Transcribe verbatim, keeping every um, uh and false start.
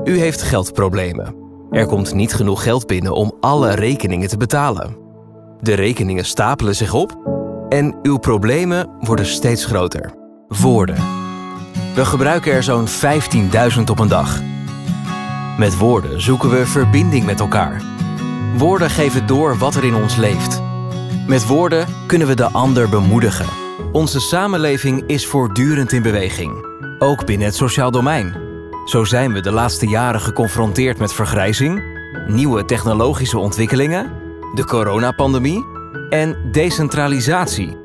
U heeft geldproblemen. Er komt niet genoeg geld binnen om alle rekeningen te betalen. De rekeningen stapelen zich op en uw problemen worden steeds groter. Woorden. We gebruiken er zo'n vijftienduizend op een dag. Met woorden zoeken we verbinding met elkaar. Woorden geven door wat er in ons leeft. Met woorden kunnen we de ander bemoedigen. Onze samenleving is voortdurend in beweging, ook binnen het sociaal domein. Zo zijn we de laatste jaren geconfronteerd met vergrijzing, nieuwe technologische ontwikkelingen, de coronapandemie en decentralisatie.